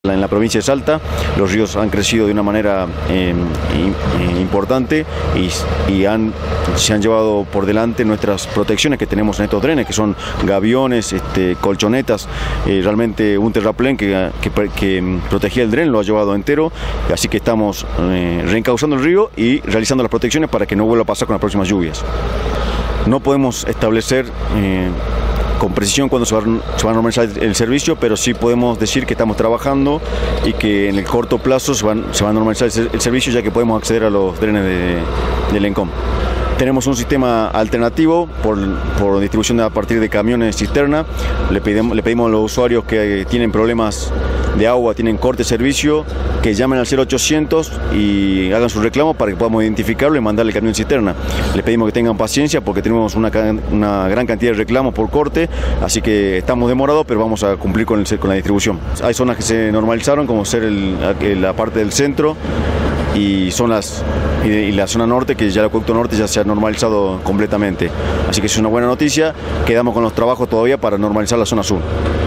En la provincia de Salta los ríos han crecido de una manera importante y se han llevado por delante nuestras protecciones que tenemos en estos drenes, que son gaviones, colchonetas, realmente un terraplén que protegía el dren lo ha llevado entero, así que estamos reencauzando el río y realizando las protecciones para que no vuelva a pasar con las próximas lluvias. No podemos establecer con precisión cuándo se va a normalizar el servicio, pero sí podemos decir que estamos trabajando y que en el corto plazo se va a normalizar el servicio, ya que podemos acceder a los drenes del ENCOM. Tenemos un sistema alternativo por distribución a partir de camiones cisterna. Le pedimos a los usuarios que tienen problemas de agua, tienen corte de servicio, que llamen al 0800 y hagan su reclamo para que podamos identificarlo y mandarle el camión cisterna. Les pedimos que tengan paciencia porque tenemos una gran cantidad de reclamos por corte, así que estamos demorados, pero vamos a cumplir con la distribución. Hay zonas que se normalizaron, como ser la parte del centro y la zona norte, que ya el acueducto norte ya se ha normalizado completamente. Así que es una buena noticia. Quedamos con los trabajos todavía para normalizar la zona sur.